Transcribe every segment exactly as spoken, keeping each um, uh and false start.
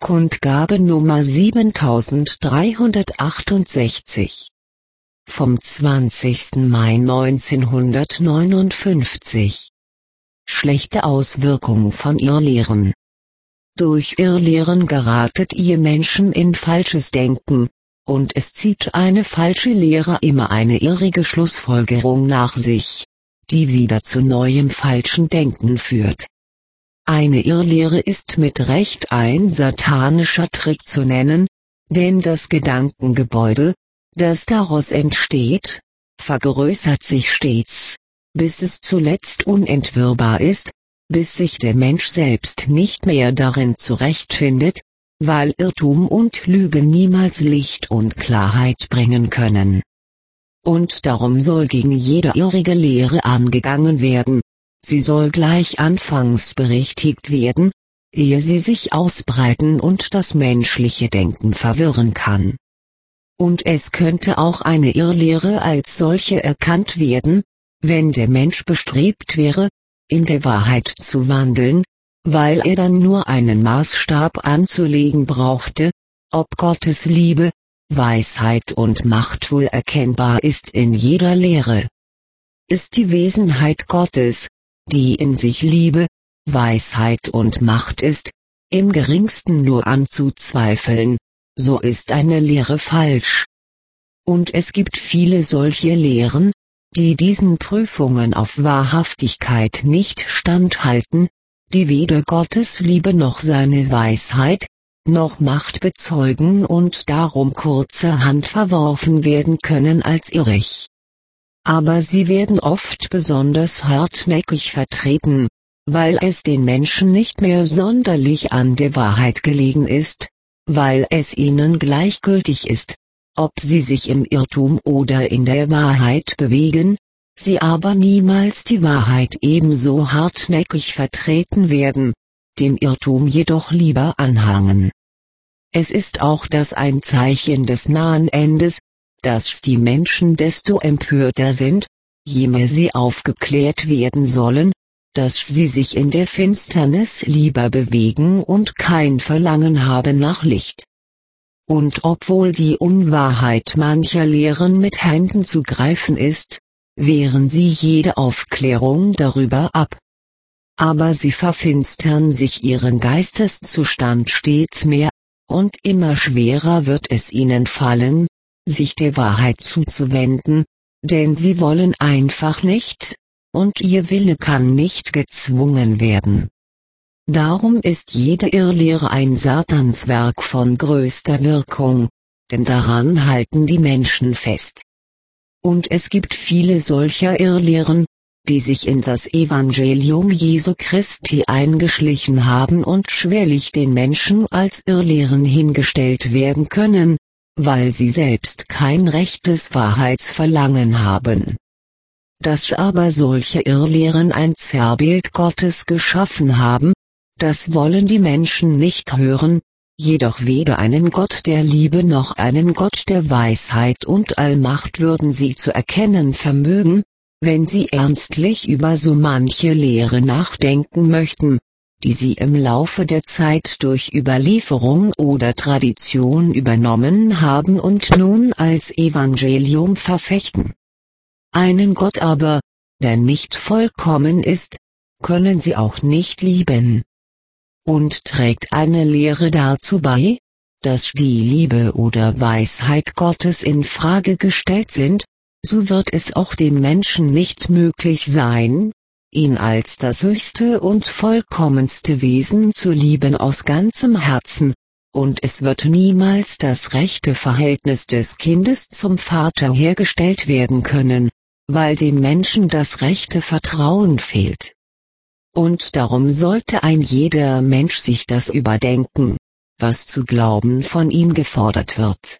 Kundgabe Nummer siebentausenddreihundertachtundsechzig vom zwanzigsten Mai neunzehnhundertneunundfünfzig. Schlechte Auswirkung von Irrlehren. Durch Irrlehren geratet ihr Menschen in falsches Denken, und es zieht eine falsche Lehre immer eine irrige Schlussfolgerung nach sich, die wieder zu neuem falschen Denken führt. Eine Irrlehre ist mit Recht ein satanischer Trick zu nennen, denn das Gedankengebäude, das daraus entsteht, vergrößert sich stets, bis es zuletzt unentwirrbar ist, bis sich der Mensch selbst nicht mehr darin zurechtfindet, weil Irrtum und Lüge niemals Licht und Klarheit bringen können. Und darum soll gegen jede irrige Lehre angegangen werden. Sie soll gleich anfangs berichtigt werden, ehe sie sich ausbreiten und das menschliche Denken verwirren kann. Und es könnte auch eine Irrlehre als solche erkannt werden, wenn der Mensch bestrebt wäre, in der Wahrheit zu wandeln, weil er dann nur einen Maßstab anzulegen brauchte, ob Gottes Liebe, Weisheit und Macht wohl erkennbar ist in jeder Lehre. Ist die Wesenheit Gottes, die in sich Liebe, Weisheit und Macht ist, im geringsten nur anzuzweifeln, so ist eine Lehre falsch. Und es gibt viele solche Lehren, die diesen Prüfungen auf Wahrhaftigkeit nicht standhalten, die weder Gottes Liebe noch seine Weisheit, noch Macht bezeugen und darum kurzerhand verworfen werden können als irrig. Aber sie werden oft besonders hartnäckig vertreten, weil es den Menschen nicht mehr sonderlich an der Wahrheit gelegen ist, weil es ihnen gleichgültig ist, ob sie sich im Irrtum oder in der Wahrheit bewegen, sie aber niemals die Wahrheit ebenso hartnäckig vertreten werden, dem Irrtum jedoch lieber anhangen. Es ist auch das ein Zeichen des nahen Endes, dass die Menschen desto empörter sind, je mehr sie aufgeklärt werden sollen, dass sie sich in der Finsternis lieber bewegen und kein Verlangen haben nach Licht. Und obwohl die Unwahrheit mancher Lehren mit Händen zu greifen ist, wehren sie jede Aufklärung darüber ab. Aber sie verfinstern sich ihren Geisteszustand stets mehr, und immer schwerer wird es ihnen fallen, sich der Wahrheit zuzuwenden, denn sie wollen einfach nicht, und ihr Wille kann nicht gezwungen werden. Darum ist jede Irrlehre ein Satanswerk von größter Wirkung, denn daran halten die Menschen fest. Und es gibt viele solcher Irrlehren, die sich in das Evangelium Jesu Christi eingeschlichen haben und schwerlich den Menschen als Irrlehren hingestellt werden können, weil sie selbst kein rechtes Wahrheitsverlangen haben. Dass aber solche Irrlehren ein Zerrbild Gottes geschaffen haben, das wollen die Menschen nicht hören, jedoch weder einen Gott der Liebe noch einen Gott der Weisheit und Allmacht würden sie zu erkennen vermögen, wenn sie ernstlich über so manche Lehre nachdenken möchten, die sie im Laufe der Zeit durch Überlieferung oder Tradition übernommen haben und nun als Evangelium verfechten. Einen Gott aber, der nicht vollkommen ist, können sie auch nicht lieben. Und trägt eine Lehre dazu bei, dass die Liebe oder Weisheit Gottes in Frage gestellt sind, so wird es auch dem Menschen nicht möglich sein, ihn als das höchste und vollkommenste Wesen zu lieben aus ganzem Herzen, und es wird niemals das rechte Verhältnis des Kindes zum Vater hergestellt werden können, weil dem Menschen das rechte Vertrauen fehlt. Und darum sollte ein jeder Mensch sich das überdenken, was zu glauben von ihm gefordert wird.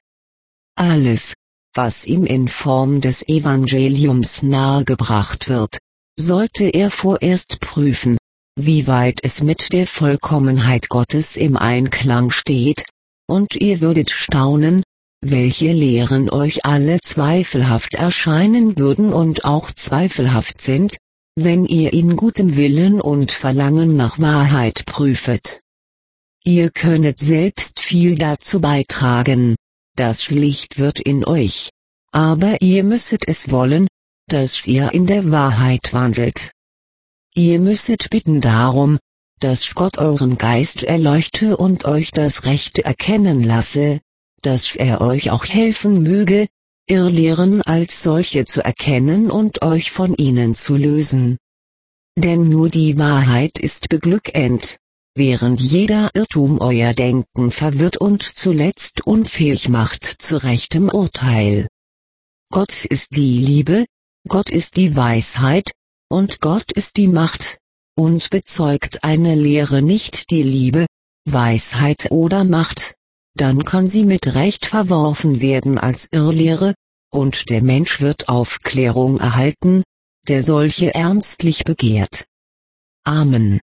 Alles, was ihm in Form des Evangeliums nahegebracht wird, sollte er vorerst prüfen, wie weit es mit der Vollkommenheit Gottes im Einklang steht, und ihr würdet staunen, welche Lehren euch alle zweifelhaft erscheinen würden und auch zweifelhaft sind, wenn ihr in gutem Willen und Verlangen nach Wahrheit prüfet. Ihr könnet selbst viel dazu beitragen. Das Licht wird in euch. Aber ihr müsset es wollen, dass ihr in der Wahrheit wandelt. Ihr müsset bitten darum, dass Gott euren Geist erleuchte und euch das Rechte erkennen lasse, dass er euch auch helfen möge, Irrlehren als solche zu erkennen und euch von ihnen zu lösen. Denn nur die Wahrheit ist beglückend, während jeder Irrtum euer Denken verwirrt und zuletzt unfähig macht zu rechtem Urteil. Gott ist die Liebe, Gott ist die Weisheit, und Gott ist die Macht, und bezeugt eine Lehre nicht die Liebe, Weisheit oder Macht, dann kann sie mit Recht verworfen werden als Irrlehre, und der Mensch wird Aufklärung erhalten, der solche ernstlich begehrt. Amen.